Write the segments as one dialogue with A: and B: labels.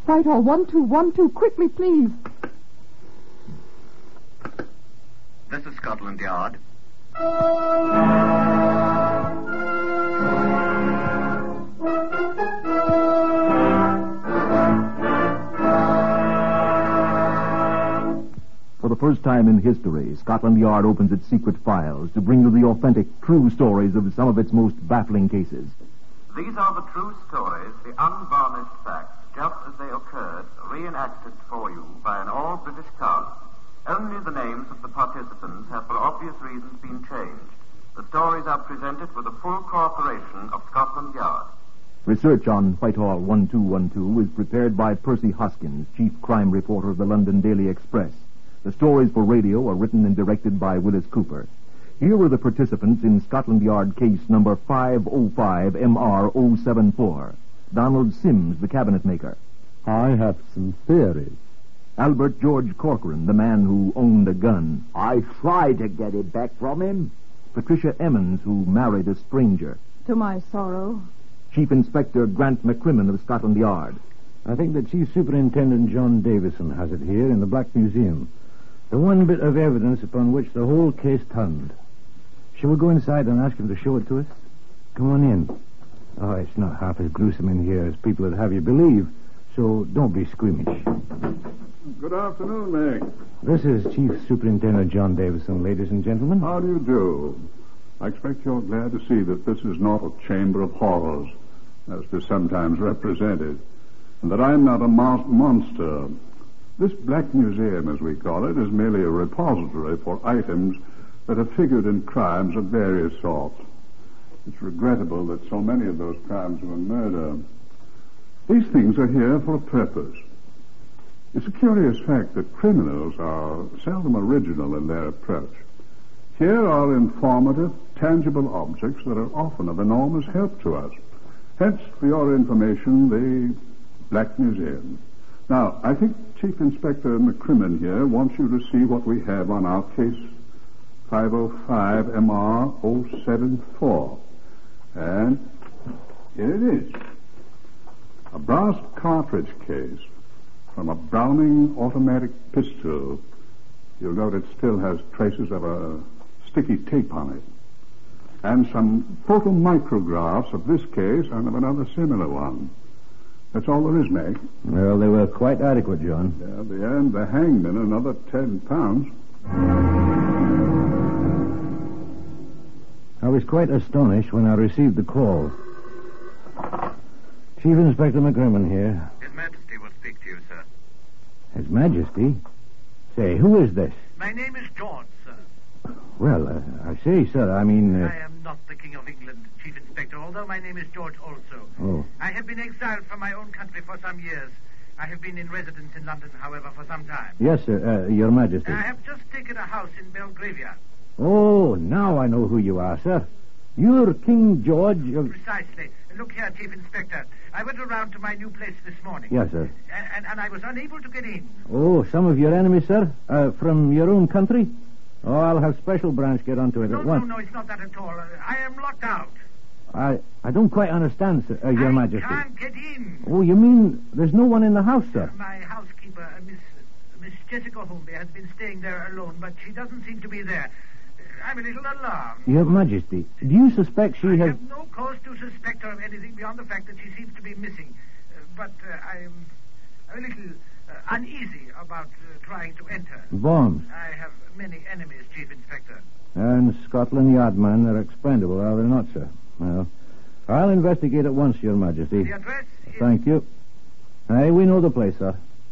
A: Whitehall 1212, quickly, please.
B: This is Scotland Yard.
C: For the first time in history, Scotland Yard opens its secret files to bring you the authentic, true stories of some of its most baffling cases.
B: These are the true stories, the unvarnished facts, just as they occurred, reenacted for you by an all-British cast. Only the names of the participants have, for obvious reasons, been changed. The stories are presented with the full cooperation of Scotland Yard.
C: Research on Whitehall 1212 was prepared by Percy Hoskins, chief crime reporter of the London Daily Express. The stories for radio are written and directed by Willis Cooper. Here were the participants in Scotland Yard case number 505MR074. Donald Sims, the cabinet maker.
D: I have some theories.
C: Albert George Corcoran, the man who owned a gun.
E: I tried to get it back from him.
C: Patricia Emmons, who married a stranger.
A: To my sorrow.
C: Chief Inspector Grant McCrimmon of Scotland Yard.
D: I think that Chief Superintendent John Davison has it here in the Black Museum. The one bit of evidence upon which the whole case turned. Shall we go inside and ask him to show it to us? Come on in. Oh, it's not half as gruesome in here as people would have you believe, so don't be squeamish.
F: Good afternoon, Meg.
D: This is Chief Superintendent John Davison, ladies and gentlemen.
F: How do you do? I expect you're glad to see that this is not a chamber of horrors, as it is sometimes represented, and that I'm not a masked monster. This Black Museum, as we call it, is merely a repository for items that have figured in crimes of various sorts. It's regrettable that so many of those crimes were murder. These things are here for a purpose. It's a curious fact that criminals are seldom original in their approach. Here are informative, tangible objects that are often of enormous help to us. Hence, for your information, the Black Museum. Now, I think Chief Inspector McCrimmon here wants you to see what we have on our case 505MR074. And here it is. A brass cartridge case from a Browning automatic pistol. You'll note it still has traces of a sticky tape on it. And some photomicrographs of this case and of another similar one. That's all there is, Meg.
D: Well, they were quite adequate, John.
F: Yeah, they earned the hangman another £10.
D: I was quite astonished when I received the call. Chief Inspector McCrimmon here.
B: His Majesty will speak to you, sir.
D: His Majesty? Say, who is this?
G: My name is George, sir.
D: Well, I say, sir, I mean...
G: I am not the King of England, Chief Inspector, although my name is George also.
D: Oh.
G: I have been exiled from my own country for some years. I have been in residence in London, however, for some time.
D: Yes, sir, Your Majesty.
G: I have just taken a house in Belgravia.
D: Oh, now I know who you are, sir. You're King George of...
G: Precisely. Look here, Chief Inspector. I went around to my new place this morning.
D: Yes, sir.
G: And I was unable to get in.
D: Oh, some of your enemies, sir? From your own country? Oh, I'll have special branch get onto it at once.
G: No, it's not that at all. I am locked out.
D: I don't quite understand, sir, Your Majesty.
G: I can't get in.
D: Oh, you mean there's no one in the house, sir?
G: My housekeeper, Miss Jessica Holmby, has been staying there alone, but she doesn't seem to be there. I'm a little alarmed.
D: Your Majesty, do you suspect she has...
G: I have no cause to suspect her of anything beyond the fact that she seems to be missing. But I'm a little uneasy about trying to enter.
D: Bombs?
G: I have many enemies, Chief Inspector.
D: And Scotland Yard men are expendable, are they not, sir? Well, I'll investigate at once, Your Majesty.
G: The address is...
D: Thank you. Aye, we know the place, sir.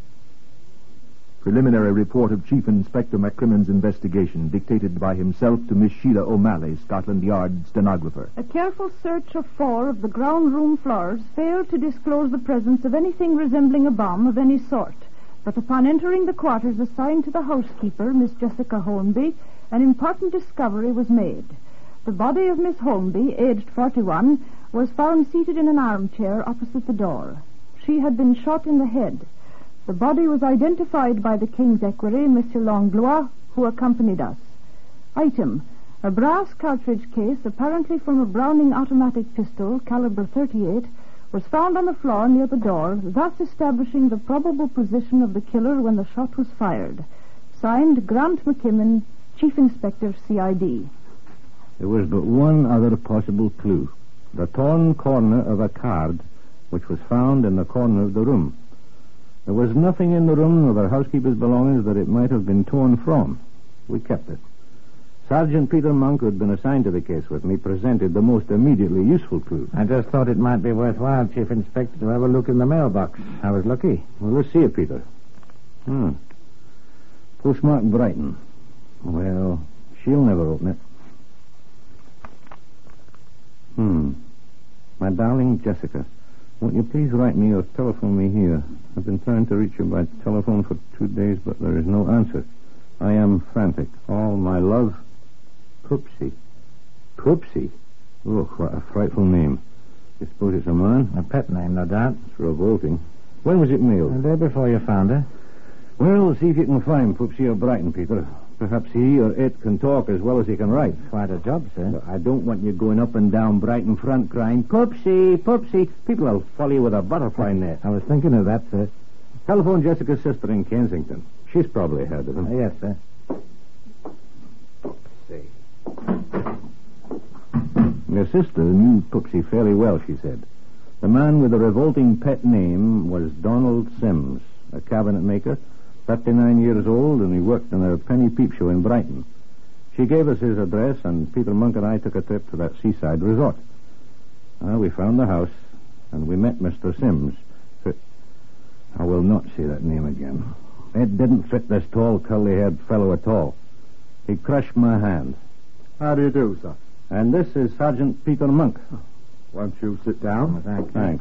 C: Preliminary report of Chief Inspector McCrimmon's investigation, dictated by himself to Miss Sheila O'Malley, Scotland Yard stenographer.
A: A careful search of 4 of the ground room floors failed to disclose the presence of anything resembling a bomb of any sort. But upon entering the quarters assigned to the housekeeper, Miss Jessica Holmby, an important discovery was made. The body of Miss Holmby, aged 41, was found seated in an armchair opposite the door. She had been shot in the head. The body was identified by the King's Equerry, Monsieur Langlois, who accompanied us. Item: a brass cartridge case, apparently from a Browning automatic pistol, caliber .38, was found on the floor near the door, thus establishing the probable position of the killer when the shot was fired. Signed, Grant McKimmon, Chief Inspector, CID.
D: There was but one other possible clue. The torn corner of a card which was found in the corner of the room. There was nothing in the room of the housekeeper's belongings that it might have been torn from. We kept it. Sergeant Peter Monk, who had been assigned to the case with me, presented the most immediately useful clue.
H: I just thought it might be worthwhile, Chief Inspector, to have a look in the mailbox. I was lucky.
D: Well, let's see it, Peter. Postmarked Brighton. Well, she'll never open it. My darling Jessica, won't you please write me or telephone me here? I've been trying to reach you by telephone for 2 days, but there is no answer. I am frantic. All my love, Poopsie. Poopsie? Oh, what a frightful name. You suppose it's a man?
H: A pet name, no doubt.
D: It's revolting. When was it mailed?
H: The day before you found her.
D: Well, see if you can find Poopsie of Brighton, Peter. Perhaps he or it can talk as well as he can write.
H: Quite a job, sir.
D: But I don't want you going up and down Brighton front crying, Poopsie, Poopsie. People will follow you with a butterfly net.
H: I was thinking of that, sir.
D: Telephone Jessica's sister in Kensington. She's probably heard of him.
H: Yes, sir.
D: Your sister knew Poopsie fairly well, she said. The man with the revolting pet name was Donald Sims, a cabinet maker, 39 years old, and he worked in a penny peep show in Brighton. She gave us his address, and Peter Monk and I took a trip to that seaside resort. We found the house, and we met Mr. Sims. I will not say that name again. It didn't fit this tall, curly-haired fellow at all. He crushed my hand.
I: How do you do, sir?
D: And this is Sergeant Peter Monk.
I: Won't you sit down?
D: Thanks.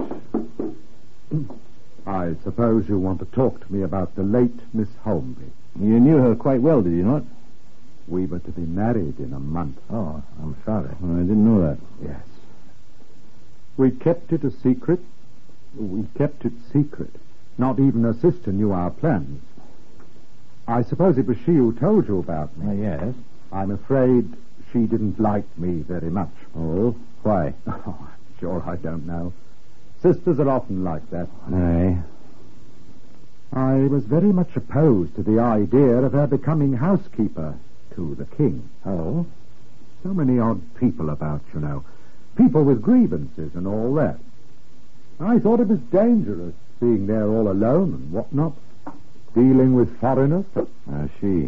I: I suppose you want to talk to me about the late Miss Holmby.
D: You knew her quite well, did you not?
I: We were to be married in a month.
D: Oh, I'm sorry. I didn't know that.
I: Yes. We kept it a secret. Not even her sister knew our plans. I suppose it was she who told you about me.
D: Yes.
I: I'm afraid she didn't like me very much.
D: Oh, why?
I: Oh, I'm sure I don't know. Sisters are often like that.
D: Aye.
I: I was very much opposed to the idea of her becoming housekeeper to the king.
D: Oh?
I: So many odd people about, you know. People with grievances and all that. I thought it was dangerous, being there all alone and whatnot. Dealing with foreigners.
D: I see.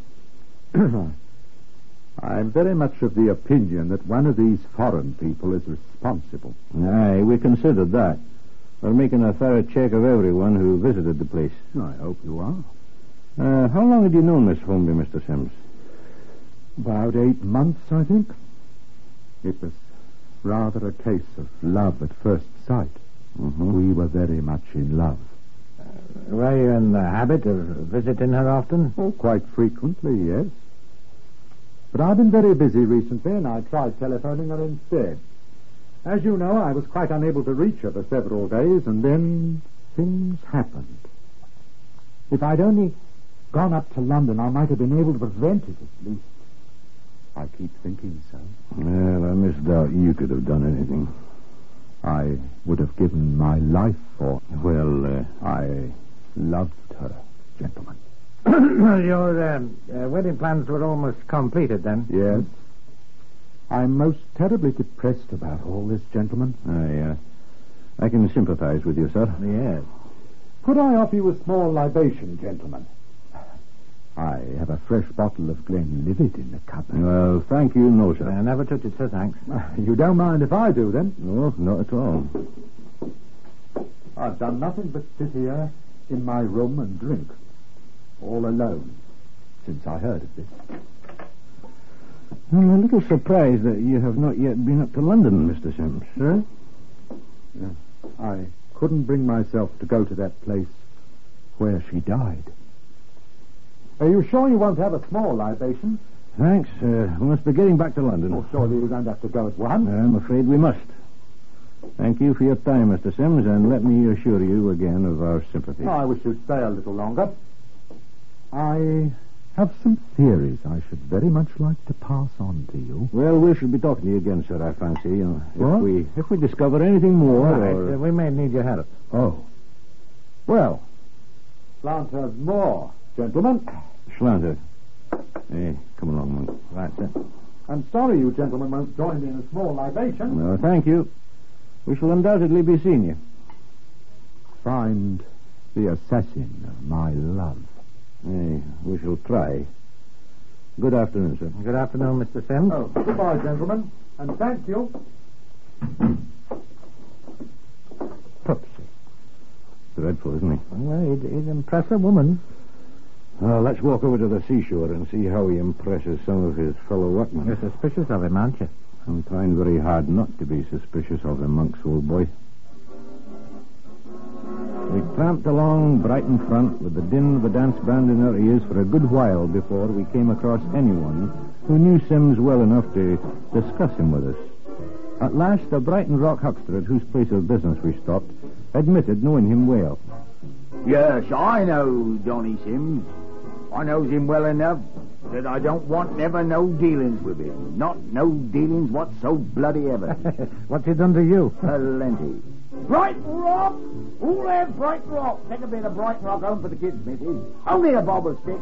I: I'm very much of the opinion that one of these foreign people is responsible.
D: Aye, we considered that. We're making a thorough check of everyone who visited the place.
I: I hope you are.
D: How long had you known Miss Holmby, Mr. Sims?
I: About 8 months, I think. It was rather a case of love at first sight.
D: Mm-hmm.
I: We were very much in love.
H: Were you in the habit of visiting her often?
I: Oh, quite frequently, yes. But I've been very busy recently, and I tried telephoning her instead. As you know, I was quite unable to reach her for several days, and then things happened. If I'd only gone up to London, I might have been able to prevent it, at least. I keep thinking so.
D: Well, I misdoubt you could have done anything.
I: I would have given my life for...
D: Well,
I: I loved her, gentlemen.
H: Your wedding plans were almost completed, then?
I: Yes. I'm most terribly depressed about all this, gentlemen.
D: I can sympathize with you, sir.
H: Yes.
I: Could I offer you a small libation, gentlemen? I have a fresh bottle of Glenlivet in the cupboard.
D: Well, thank you, no, sir.
H: I never took it, sir, thanks.
I: You don't mind if I do, then?
D: No, not at all.
I: I've done nothing but sit here in my room and drink. All alone, since I heard of this.
D: I'm a little surprised that you have not yet been up to London, Mr. Sims.
I: Sir? Yeah. I couldn't bring myself to go to that place where she died. Are you sure you won't have a small libation?
D: Thanks. We must be getting back to London.
I: Oh, surely you don't have to go at once.
D: I'm afraid we must. Thank you for your time, Mr. Sims, and let me assure you again of our sympathy.
I: I wish you'd stay a little longer. I have some theories I should very much like to pass on to you.
D: Well, we shall be talking to you again, sir, I fancy.
I: What?
D: If we discover anything more...
H: Right, we may need your help.
I: Oh. Well, Schlanter's more, gentlemen.
D: Schlanter. Hey, come along, Monk.
H: Right, sir.
I: I'm sorry you gentlemen won't join me in a small libation.
D: No, thank you. We shall undoubtedly be seeing you.
I: Find the assassin of my love.
D: Hey, we shall try. Good afternoon, sir.
H: Good afternoon, Mr. Sims.
I: Oh, goodbye, gentlemen, and thank you.
D: Pupsy. Dreadful, isn't he?
H: Well, he'd impress a woman.
D: Let's walk over to the seashore and see how he impresses some of his fellow workmen.
H: You're suspicious of him, aren't you?
D: I'm trying very hard not to be suspicious of him, Monk's old boy. We tramped along Brighton front with the din of the dance band in our ears for a good while before we came across anyone who knew Sims well enough to discuss him with us. At last, a Brighton rock huckster at whose place of business we stopped admitted knowing him well.
E: Yes, I know Johnny Sims. I knows him well enough that I don't want never no dealings with him. Not no dealings what so bloody ever.
H: What's he done to you?
E: Plenty. Brighton Rock! Who'll have Brighton Rock? Take a bit of Brighton Rock home for the kids, missus. Only a bob of stick.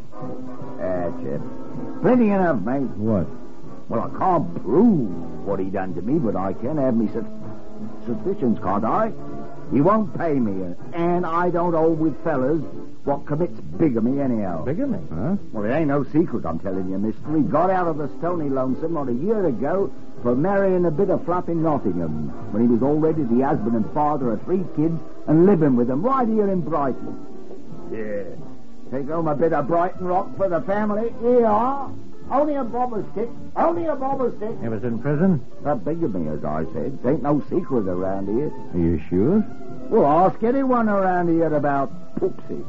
E: That's it. Plenty enough, mate.
D: What?
E: Well, I can't prove what he done to me, but I can have me suspicions, can't I? He won't pay me, and I don't hold with fellas what commits bigamy anyhow.
H: Bigamy?
D: Huh?
E: Well, it ain't no secret, I'm telling you, mister. He got out of the Stony Lonesome not a year ago for marrying a bit of fluff in Nottingham, when he was already the husband and father of 3 kids and living with them right here in Brighton. Yeah. Take home a bit of Brighton Rock for the family. Here you are. Only a bob of stick. Only a bob of stick.
H: He was in prison?
E: For bigamy, as I said. Ain't no secret around here.
D: Are you sure?
E: Well, ask anyone around here about Poopsie.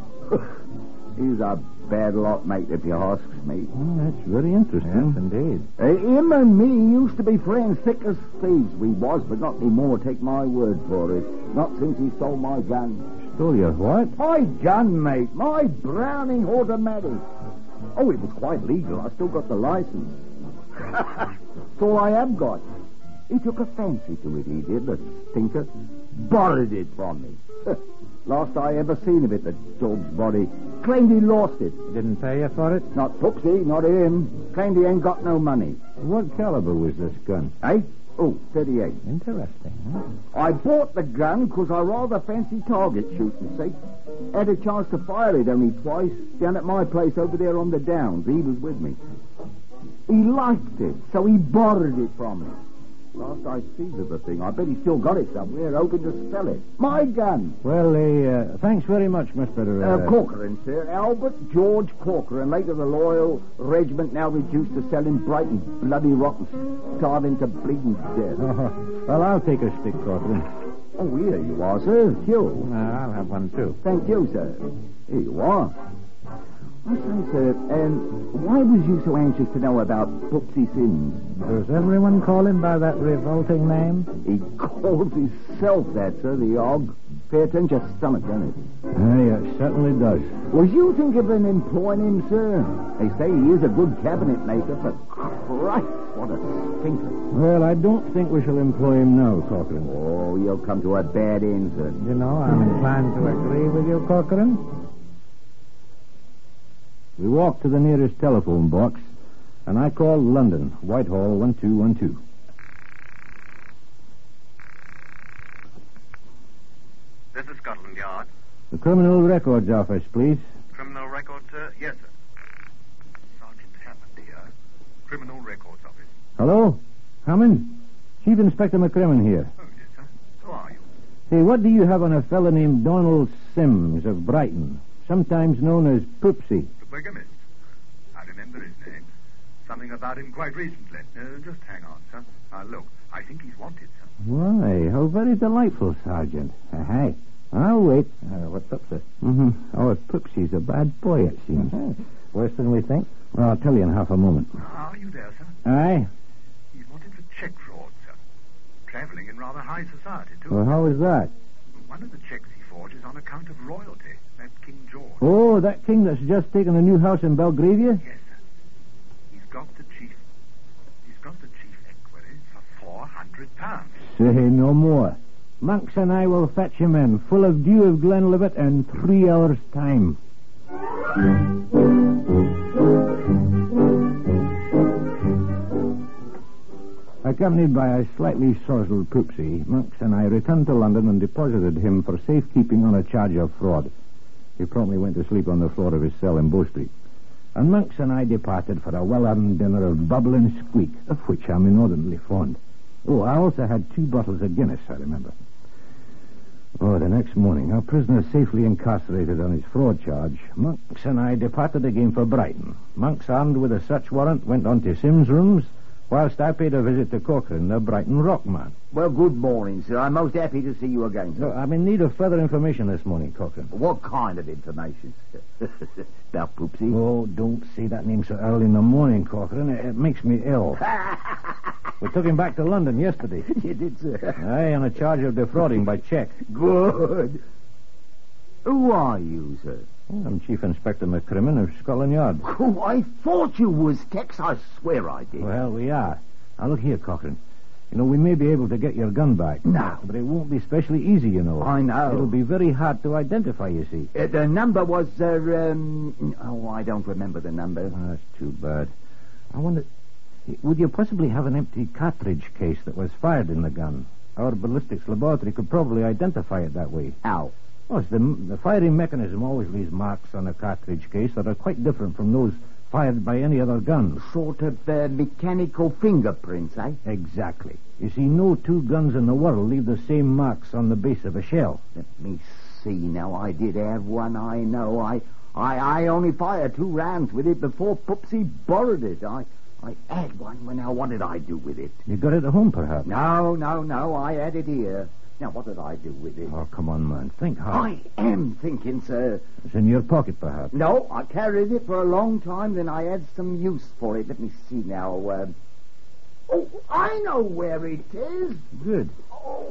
E: He's a bad lot, mate, if you asks me.
D: Oh, that's very interesting.
H: Yes, indeed.
E: Him and me used to be friends, thick as thieves we was, but not anymore, take my word for it. Not since he stole my gun.
D: Stole your what?
E: My gun, mate. My Browning automatic. Oh, it was quite legal. I still got the license. That's all I have got. He took a fancy to it, he did, the stinker. Borrowed it from me. Last I ever seen of it, the dog's body. Claimed he lost it.
H: Didn't pay you for it?
E: Not Poopsie, not him. Claimed he ain't got no money.
D: What caliber was this gun?
E: Eh? Oh, 38.
H: Interesting, huh?
E: I bought the gun because I rather fancy target shooting, see? Had a chance to fire it only twice, down at my place over there on the Downs. He was with me. He liked it, so he borrowed it from me. Last I seen of the thing, I bet he still got it somewhere, hoping to sell it. My gun.
D: Well, thanks very much, Mr.
E: Corcoran, sir. Albert George Corcoran, late of the Loyal Regiment, now reduced to selling Brighton bloody rotten, starving to bleeding death.
D: Oh, well, I'll take a stick, Corcoran.
E: Oh, here you are, sir. You.
H: I'll have one, too.
E: Thank you, sir. Here you are. I say, sir, why was you so anxious to know about Poopsie Sims?
H: Does everyone call him by that revolting name?
E: He calls himself that, sir, the og. Pay attention to your stomach, doesn't it?
D: Yeah, it certainly does.
E: Was you thinking of employing him, sir? They say he is a good cabinet maker, but Christ, what a stinker.
D: Well, I don't think we shall employ him now, Corcoran.
E: Oh, you'll come to a bad end, sir.
H: You know, I'm inclined to agree with you, Corcoran.
D: We walked to the nearest telephone box, and I called London, Whitehall 1212.
B: This is Scotland Yard.
D: The Criminal Records Office, please.
B: Criminal Records, sir? Yes, sir. Sergeant Hammond here. Criminal Records Office.
D: Hello? Hammond? Chief Inspector McCrimmon here.
B: Oh, yes, sir. Who are you?
D: Say, what do you have on a fellow named Donald Sims of Brighton, sometimes known as Poopsie?
B: The bigamist. I remember his name. Something about him quite recently. Just hang on, sir. Look, I think he's wanted, sir.
D: Why, how very delightful, Sergeant. Aye. I'll wait.
H: What's up, sir?
D: Mm-hmm. Our Poopsie's a bad boy, it seems.
H: Worse than we think?
D: Well, I'll tell you in half a moment.
B: Are you there, sir?
D: Aye.
B: He's wanted for check fraud, sir. Traveling in rather high society, too.
D: Well, how is that?
B: One of the checks he
G: forge is on account of royalty. That King George.
D: Oh, that king that's just taken a new house in Belgravia?
G: Yes, sir. He's got the chief equerry for £400.
D: Say no more. Monks and I will fetch him in, full of dew of Glenlivet in 3 hours' time. Accompanied by a slightly sozzled Poopsie, Monks and I returned to London and deposited him for safekeeping on a charge of fraud. He promptly went to sleep on the floor of his cell in Bow Street. And Monks and I departed for a well-earned dinner of bubble and squeak, of which I'm inordinately fond. Oh, I also had 2 bottles of Guinness, I remember. Oh, the next morning, our prisoner safely incarcerated on his fraud charge, Monks and I departed again for Brighton. Monks, armed with a search warrant, went on to Sim's rooms, whilst I paid a visit to Cochrane, the Brighton rockman.
E: Well, good morning, sir. I'm most happy to see you again, sir.
D: I'm in need of further information this morning, Cochrane.
E: What kind of information, sir? About Poopsie?
D: Oh, don't say that name so early in the morning, Cochrane. It makes me ill. We took him back to London yesterday.
E: You did, sir?
D: Aye, on a charge of defrauding by cheque.
E: Good. Who are you, sir?
D: I'm Chief Inspector McCrimmon of Scotland Yard.
E: Oh, I thought you was Tex. I swear I did.
D: Well, we are. Now, look here, Cochrane. You know, we may be able to get your gun back.
E: No.
D: But it won't be especially easy, you know.
E: I know.
D: It'll be very hard to identify, you see.
E: The number was, I don't remember the number.
D: Oh, that's too bad. I wonder, would you possibly have an empty cartridge case that was fired in the gun? Our ballistics laboratory could probably identify it that way.
E: How?
D: Well, the firing mechanism always leaves marks on a cartridge case that are quite different from those fired by any other gun.
E: Sort of mechanical fingerprints, eh?
D: Exactly. You see, no 2 guns in the world leave the same marks on the base of a shell.
E: Let me see now. I did have one, I know. I only fired 2 rounds with it before Poopsie borrowed it. I had one. Well, now, what did I do with it?
D: You got it at home, perhaps?
E: No. I had it here. Now, what did I do with it?
D: Oh, come on, man. Think hard.
E: I am thinking, sir.
D: It's in your pocket, perhaps?
E: No, I carried it for a long time, then I had some use for it. Let me see now. Oh, I know where it is.
D: Good.
E: Oh.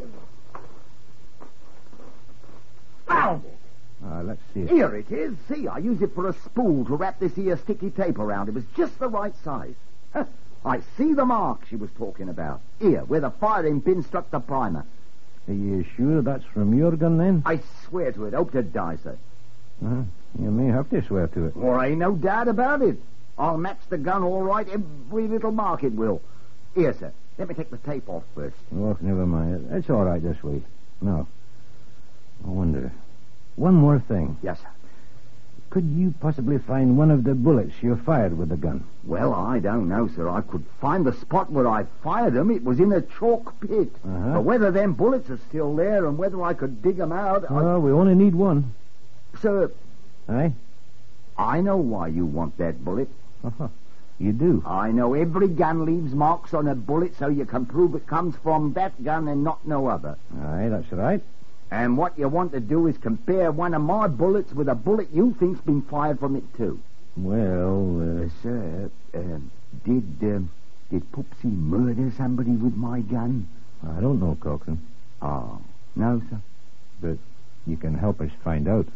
E: Found it.
D: Let's see it.
E: Here it is. See, I used it for a spool to wrap this here sticky tape around. It was just the right size. I see the mark she was talking about. Here, where the firing pin struck the primer.
D: Are you sure that's from your gun, then?
E: I swear to it. Hope to die, sir.
D: You may have to swear to it.
E: Well, ain't no doubt about it. I'll match the gun all right. Every little mark it will. Here, sir. Let me take the tape off first.
D: Oh, never mind. It's all right this way. Now, I wonder. One more thing.
E: Yes, sir.
D: Could you possibly find one of the bullets you fired with the gun?
E: Well, I don't know, sir. I could find the spot where I fired them. It was in a chalk pit. But whether them bullets are still there and whether I could dig them out...
D: Well, we only need one.
E: Sir...
D: Aye?
E: I know why you want that bullet.
D: You do?
E: I know every gun leaves marks on a bullet so you can prove it comes from that gun and not no other.
D: Aye, that's right.
E: And what you want to do is compare one of my bullets with a bullet you think's been fired from it, too.
D: Well,
E: Sir, did Poopsie murder somebody with my gun?
D: I don't know, Cochrane.
E: Oh, no, sir.
D: But you can help us find out.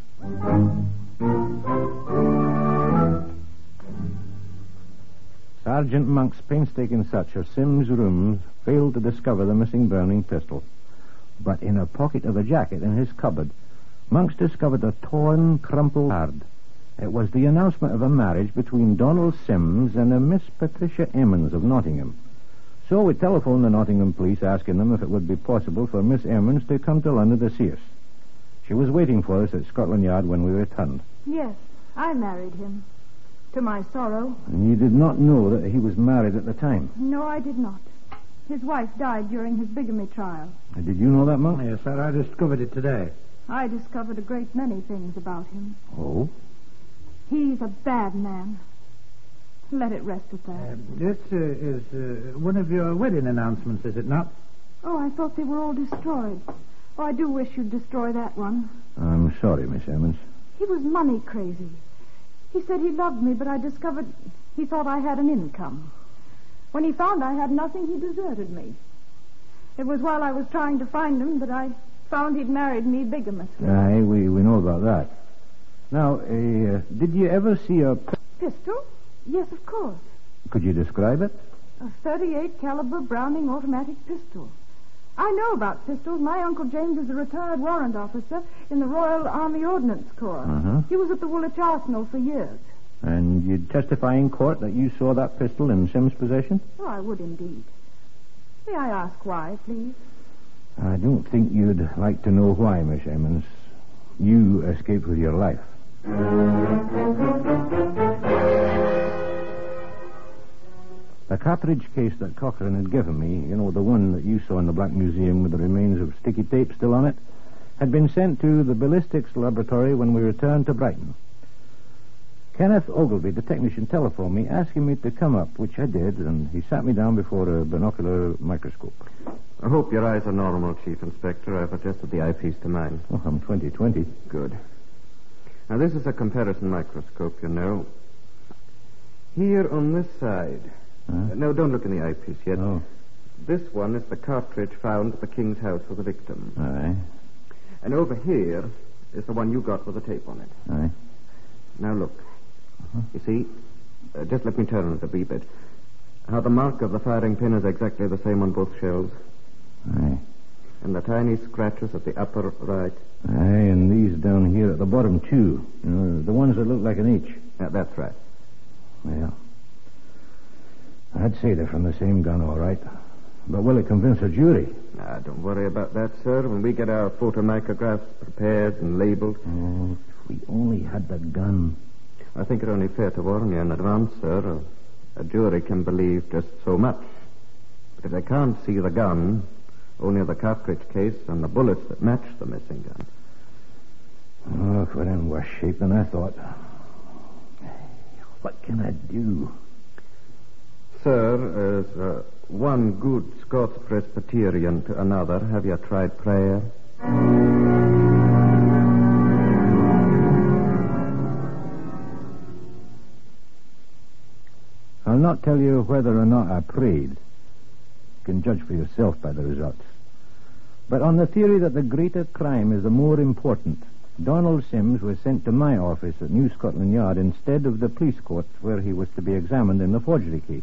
D: Sergeant Monk's painstaking search of Sim's rooms failed to discover the missing burning pistol. But in a pocket of a jacket in his cupboard, Monks discovered a torn, crumpled card. It was the announcement of a marriage between Donald Sims and a Miss Patricia Emmons of Nottingham. So we telephoned the Nottingham police asking them if it would be possible for Miss Emmons to come to London to see us. She was waiting for us at Scotland Yard when we returned.
A: Yes, I married him. To my sorrow.
D: And you did not know that he was married at the time?
A: No, I did not. His wife died during his bigamy trial.
D: Did you know that, Monk?
H: Yes, sir. I discovered it today.
A: I discovered a great many things about him.
D: Oh?
A: He's a bad man. Let it rest at that.
H: This is one of your wedding announcements, is it not?
A: Oh, I thought they were all destroyed. Oh, I do wish you'd destroy that one.
D: I'm sorry, Miss Emmons.
A: He was money crazy. He said he loved me, but I discovered he thought I had an income. When he found I had nothing, he deserted me. It was while I was trying to find him that I Found he'd married me bigamisly.
D: Aye, we know about that. Now, did you ever see a...
A: Pistol? Yes, of course.
D: Could you describe it?
A: A 38 caliber Browning automatic pistol. I know about pistols. My Uncle James is a retired warrant officer in the Royal Army Ordnance Corps.
D: Uh-huh.
A: He was at the Woolwich Arsenal for years.
D: And you'd testify in court that you saw that pistol in Sim's possession?
A: Oh, I would indeed. May I ask why, please?
D: I don't think you'd like to know why, Miss Emmons. You escaped with your life. The cartridge case that Cochrane had given me, the one that you saw in the Black Museum with the remains of sticky tape still on it, had been sent to the ballistics laboratory when we returned to Brighton. Kenneth Ogilvy, the technician, telephoned me asking me to come up, which I did, and he sat me down before a binocular microscope.
J: I hope your eyes are normal, Chief Inspector. I've adjusted the eyepiece to mine.
D: Oh, I'm 20/20.
J: Good. Now, this is a comparison microscope, Here on this side...
D: Huh?
J: No, don't look in the eyepiece yet.
D: Oh.
J: This one is the cartridge found at the King's house with the victim.
D: Aye.
J: And over here is the one you got with the tape on it.
D: Aye.
J: Now, look. You see? Just let me turn it a wee bit. How the mark of the firing pin is exactly the same on both shells.
D: Aye.
J: And the tiny scratches at the upper right.
D: Aye, and these down here at the bottom, too. The ones that look like an H.
J: Yeah, that's right.
D: Well, I'd say they're from the same gun, all right. But will it convince a jury?
J: Don't worry about that, sir. When we get our photomicrographs prepared and labeled...
D: Oh, if we only had the gun.
J: I think it only fair to warn you in advance, sir. A jury can believe just so much. But if they can't see the gun, only the cartridge case and the bullets that match the missing gun.
D: Oh, if we're in worse shape than I thought. What can I do?
J: Sir, as one good Scots Presbyterian to another, have you tried prayer?
D: I'll not tell you whether or not I prayed. You can judge for yourself by the results. But on the theory that the greater crime is the more important, Donald Sims was sent to my office at New Scotland Yard instead of the police court where he was to be examined in the forgery case.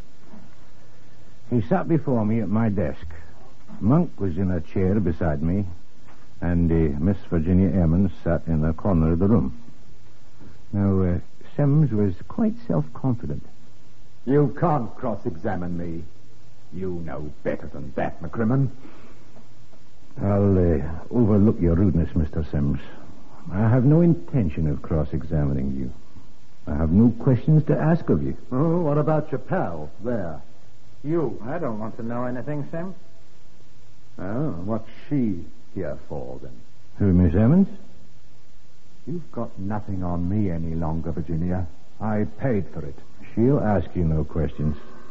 D: He sat before me at my desk. Monk was in a chair beside me, and Miss Virginia Emmons sat in a corner of the room. Now, Sims was quite self-confident.
I: You can't cross-examine me. You know better than that, McCrimmon.
D: I'll overlook your rudeness, Mr. Sims. I have no intention of cross-examining you. I have no questions to ask of you.
I: Oh, what about your pal there?
H: You. I don't want to know anything, Sim.
I: Oh, what's she here for, then?
D: Who, Miss Emmons?
I: You've got nothing on me any longer, Virginia. I paid for it.
D: She'll ask you no questions.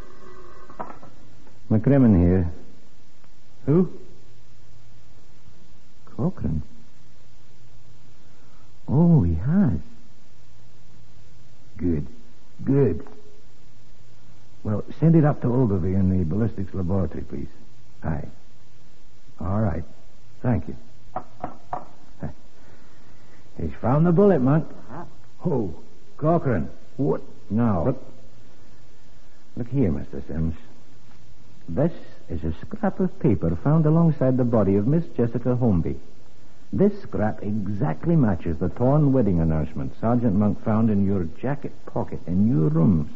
D: McCrimmon here. Who? Cochrane. Oh, he has. Good. Good. Well, send it up to Ogilvy in the ballistics laboratory, please. Aye. All right. Thank you. He's found the bullet, Monk. Oh, Cochrane. What? Now. Look here, Mr. Sims. This is a scrap of paper found alongside the body of Miss Jessica Holmby. This scrap exactly matches the torn wedding announcement Sergeant Monk found in your jacket pocket in your rooms.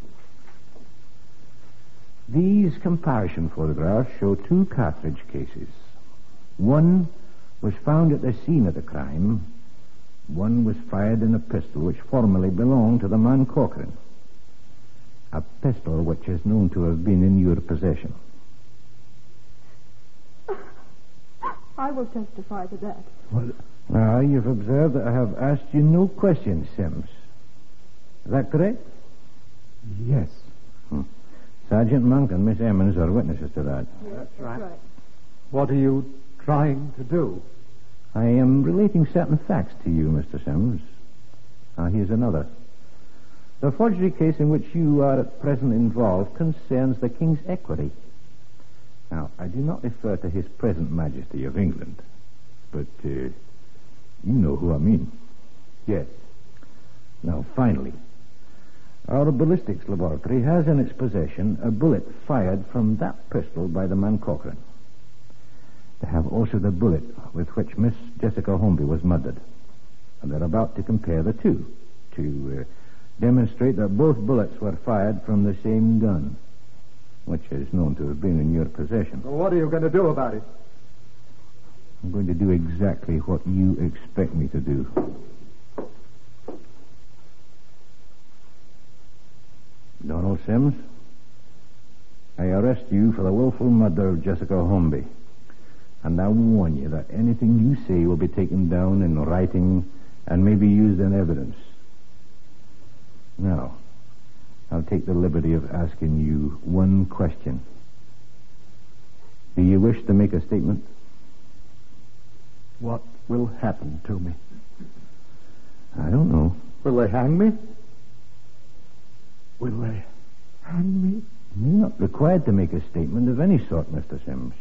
D: These comparison photographs show two cartridge cases. One was found at the scene of the crime. One was fired in a pistol which formerly belonged to the man Cochrane. A pistol which is known to have been in your possession.
A: I will testify to that.
D: Well, now, you've observed that I have asked you no questions, Sims. Is that correct?
I: Yes.
D: Sergeant Monk and Miss Emmons are witnesses to that.
A: Yes, that's right.
I: What are you trying to do?
D: I am relating certain facts to you, Mr. Sims. Now, here's another. The forgery case in which you are at present involved concerns the King's equity. Now, I do not refer to His present Majesty of England, But, you know who I mean.
C: Yes.
D: Now, finally, our ballistics laboratory has in its possession a bullet fired from that pistol by the man Corcoran. They have also the bullet with which Miss Jessica Holmby was murdered. And they're about to compare the two to demonstrate that both bullets were fired from the same gun, which is known to have been in your possession.
I: Well, what are you going to do about it?
D: I'm going to do exactly what you expect me to do. Donald Sims, I arrest you for the willful murder of Jessica Holmby. And I warn you that anything you say will be taken down in writing and may be used in evidence. Now, I'll take the liberty of asking you one question. Do you wish to make a statement?
I: What will happen to me?
D: I don't know.
I: Will they hang me? Will they hang me?
D: You're not required to make a statement of any sort, Mr. Sims.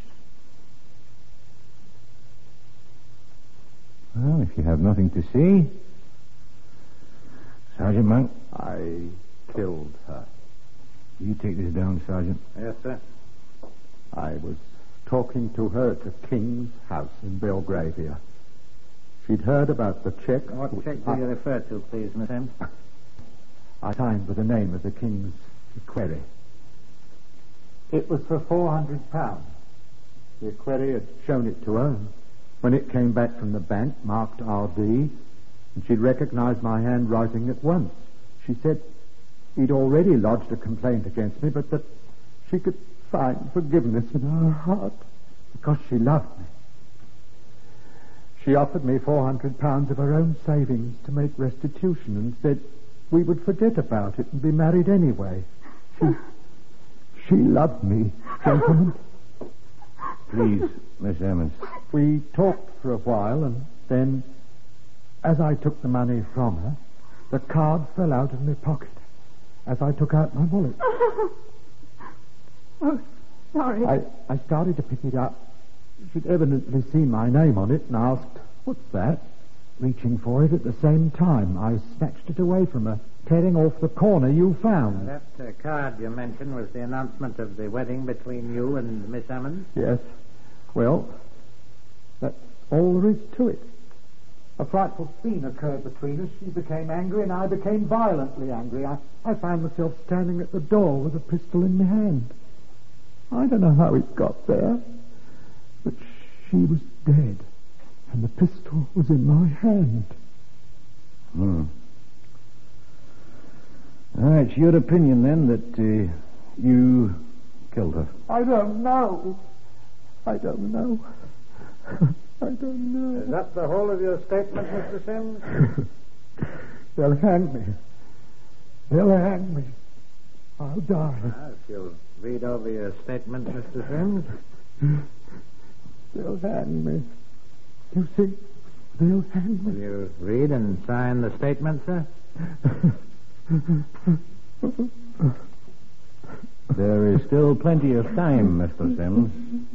D: Well, if you have nothing to say... Sergeant Monk?
I: I killed her.
D: You take this down, Sergeant.
H: Yes, sir.
I: I was talking to her at the King's house in Belgravia. She'd heard about the check.
H: What check do you refer to, please, Miss Sims?
I: I signed with the name of the King's equerry. It was for £400. The equerry had shown it to her. When it came back from the bank, marked R.D., and she'd recognized my handwriting at once. She said he'd already lodged a complaint against me, but that she could find forgiveness in her heart because she loved me. She offered me £400 of her own savings to make restitution and said we would forget about it and be married anyway. She loved me, gentlemen.
D: Please, Miss Emmons.
I: We talked for a while, and then, as I took the money from her, the card fell out of my pocket as I took out my wallet.
A: Oh, sorry.
I: I started to pick it up. She'd evidently seen my name on it and asked, "What's that?" Reaching for it at the same time, I snatched it away from her, tearing off the corner you found.
H: That card you mentioned was the announcement of the wedding between you and Miss Emmons?
I: Yes. Well, that's all there is to it. A frightful scene occurred between us. She became angry and I became violently angry. I found myself standing at the door with a pistol in my hand. I don't know how it got there, but she was dead and the pistol was in my hand.
D: It's your opinion, then, that you killed her.
I: I don't know. I don't know.
H: Is that the whole of your statement, Mr. Sims?
I: They'll hang me. They'll hang me. I'll die.
H: If you'll read over your statement, Mr. Sims.
I: They'll hang me. You see, they'll hang me.
H: Will you read and sign the statement, sir?
D: There is still plenty of time, Mr. Sims.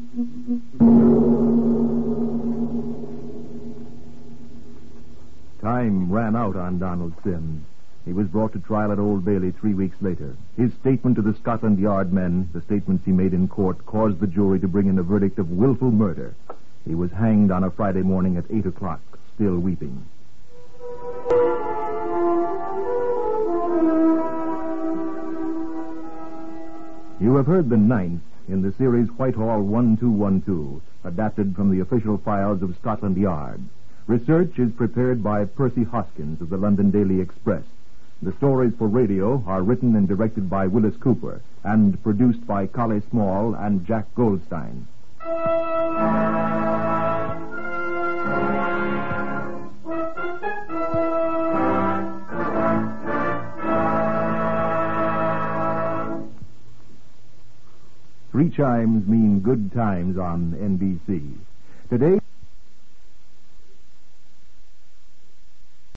D: Time ran out on Donald Sims. He was brought to trial at Old Bailey 3 weeks later. His statement to the Scotland Yard men, the statements he made in court, caused the jury to bring in a verdict of willful murder. He was hanged on a Friday morning at 8 o'clock, still weeping. You have heard the ninth in the series Whitehall 1212, adapted from the official files of Scotland Yard. Research is prepared by Percy Hoskins of the London Daily Express. The stories for radio are written and directed by Willis Cooper and produced by Collie Small and Jack Goldstein. Three chimes mean good times on NBC. Today...